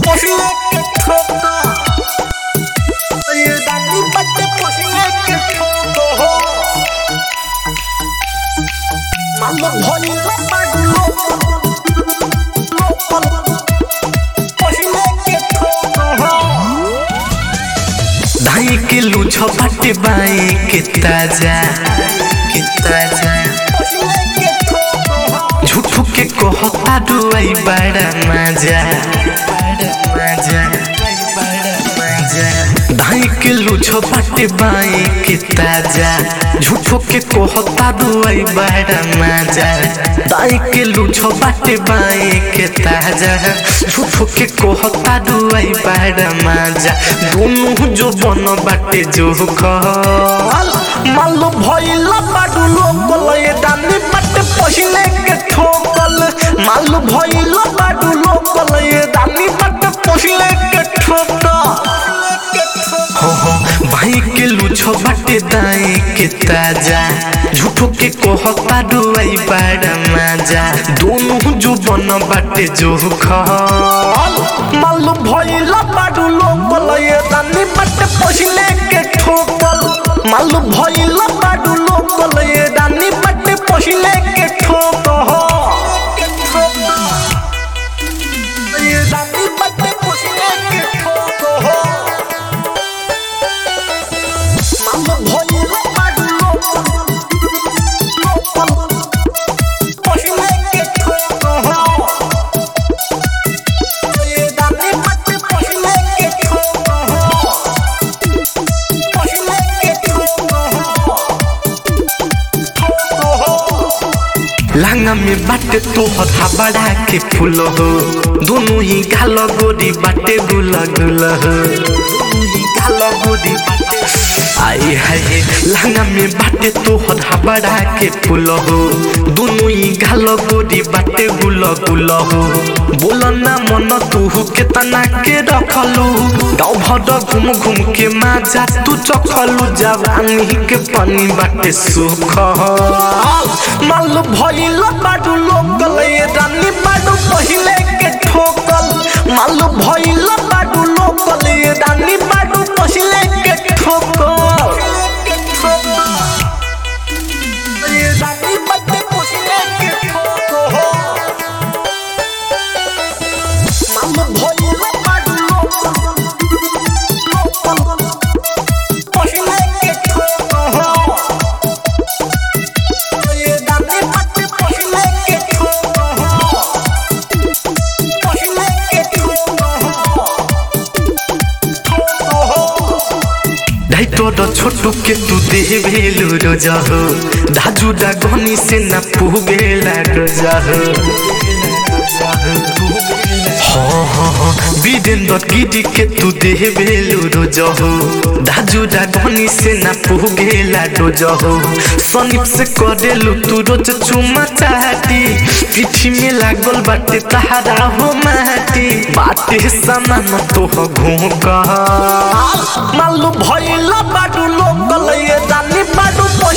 पहिले के ठोका ये दानी बट पहिले के ठोको हो मालूम भइला बाडलो पहिले के ठोको हो दाई के लूछ बाटे बाई के ताजा झूठू के कहता दुआई बड़ा मजा दाई के लूछ बाटे बाई के ताजा झूठू के कहता दुआई बड़ा मजा दाई के लूछ बाटे बाई के ताजा झूठू के कहता दुआई बड़ा मजा दोनों जो बन बाटे जो खल मालूम भइला बाडलो कलए दानी बट पहिले के ठोकल मालूम भइला बाडलो कलए दानी बट पहिले के ठोका हो भाई के लूछो बाटे दाई के ताजा झूठो के कहता दुआई बड़ा मजा दोनों जो बन बाटे जो खल मालूम भइला बाडलो कलए दानी बट पहिले के ठोकल मालूम भइला बाडलो कलए दानी बट पहिले के ठोका हो ये दानी बट पहिले के ठोका हो मालूम भइला बाडलो पहिले के ठोका हो ये दानी बट पहिले के ठोका हो पहिले के ठोका हो लांगा में बाटे तो हथा बड़ा के फूल हो दोनों ही गाल गोरी बाटे गुला गुला हो गाल गोरी बाटे आई हाय लांगा में बाटे तो हथा बड़ा के फूल हो दोनों ही गाल गोरी बाटे गुला गुला हो बोला ना मन तू के तना के रखलू गाँव भर घूम घूम के माजा तू चखलू जवानी के पानी बाटे सुख मालूम भइला बाडलो कलए दानी बाडू पहिले के ठोकल मालूम भइला बाडलो कलए दानी बाडू पहिले के ठोकल ये दानी बट पहिले के ठोको हो मालूम भइला बाडलो पहिले के ठोको हो ये दानी बट पहिले के ठोको हो पहिले के ठोको हो ढाई तोर छोटू के तू देह भेलू रोजा हो धाजू डागनी से न पुगेला रोजा हो वीरेंद्र गिरी के तू देह भेलू रोजा हो धाजू डागनी से न पुगेला रोजा हो सनीप से करेलू तू रोज चुमा चाहती पीठी में लागल बाटे तहारा हो माटी बाटे सामान तो घूका मालूम भइला बाडलो कलए दानी बाडू